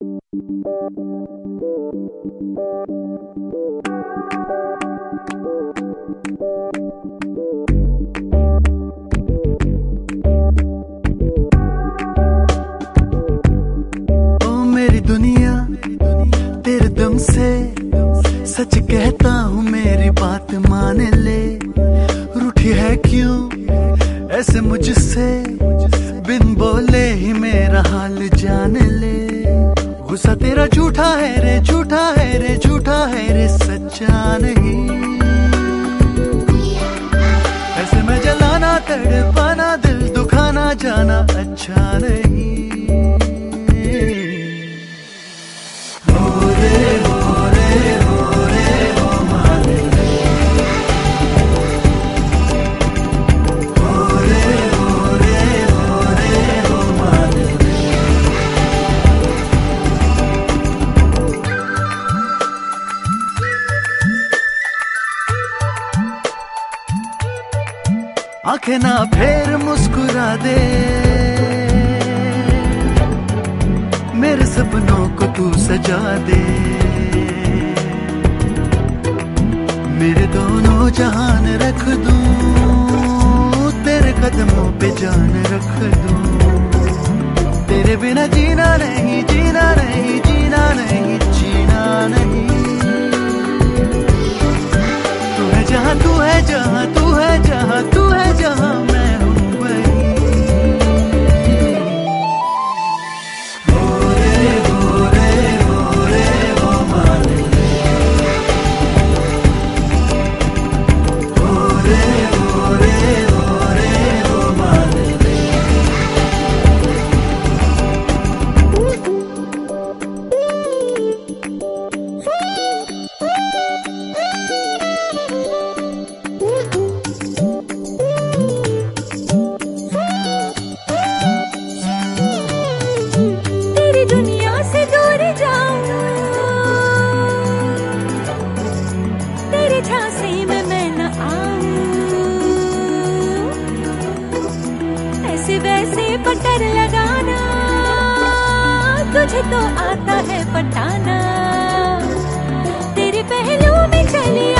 मेरी दुनिया तेरे दम से सच कहता हूँ, मेरी बात मान ले। रूठी है क्यों ऐसे मुझसे, बिन बोले ही मेरा हाल जान ले। गुस्सा तेरा झूठा है रे, झूठा है रे, झूठा है रे, सच्चा नहीं। ऐसे में जलाना तड़पाना, दिल दुखाना जाना अच्छा नहीं। आंखें ना फेर मुस्कुरा दे, मेरे सपनों को तू सजा दे। मेरे दोनों जहान रख दूं, तेरे कदमों पे जान रख दूं। तेरे बिना जीना नहीं, जीना नहीं, जीना नहीं, जीना नहीं। तू है जहां, तू है जहां, तू है जहां, तू है जहां, मैं हूं वही। हो रे हो रे हो रे हो मान ले। हो रे हो रे हो रे हो मान ले। दुनिया से दूर जाऊं, तेरे झांसे में मैं न आऊं। ऐसे वैसे पटर लगाना, तुझे तो आता है पटाना। तेरे पहलू में चली